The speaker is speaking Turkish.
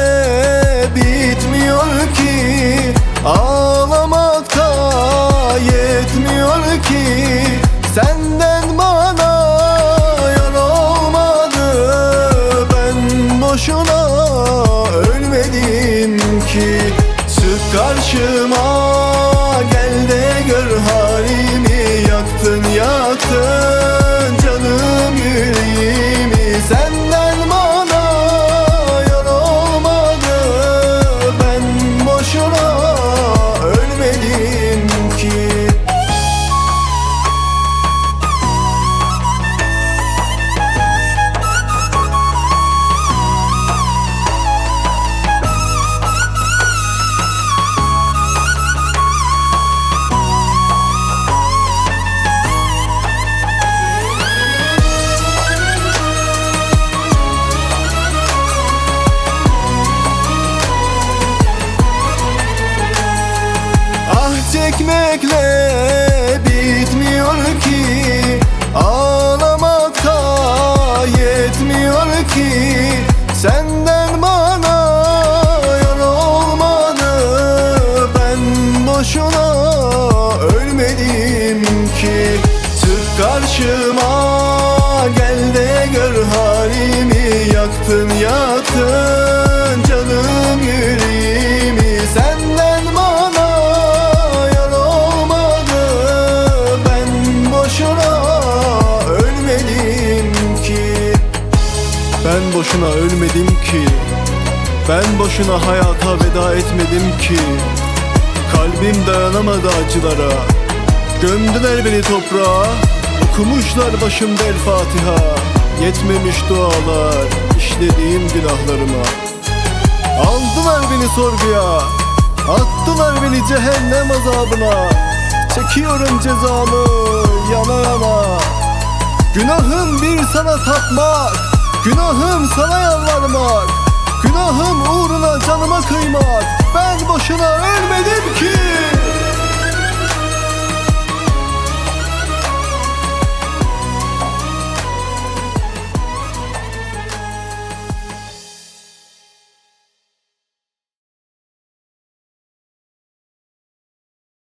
bitmiyor ki, ağlamakta yetmiyor ki. Senden bana yar olmadı, ben boşuna ölmedim ki. Çık karşıma, gel de gör halimi. Yaktın yaktın canım yüreğimi. Senden bana yar olmadı, ben boşuna ölmedim ki. Çekmekle bitmiyor ki, ağlamakta yetmiyor ki. Senden bana yar olmadı, ben boşuna ölmedim ki. Çık karşıma, gel de gör halimi. Yaktın yaktın canım yüreğimi. Senden bana ben boşuna ölmedim ki, ben boşuna hayata veda etmedim ki. Kalbim dayanamadı acılara, gömdüler beni toprağa. Okumuşlar başımda El Fatiha, yetmemiş dualar işlediğim günahlarıma. Aldılar beni sorguya, attılar beni cehennem azabına. Çekiyorum cezamı yana yana. Günahım bir sana tapmak, günahım sana yalvarmak, günahım uğruna canıma kıymak. Ben boşuna ölmedim ki.